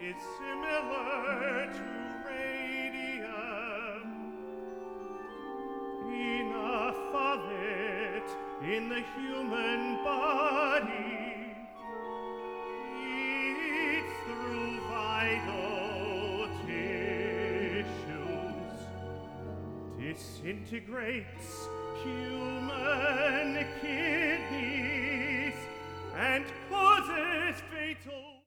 is similar to radium. Enough of it in the human body eats through vital tissues, disintegrates human kidneys, and causes fatal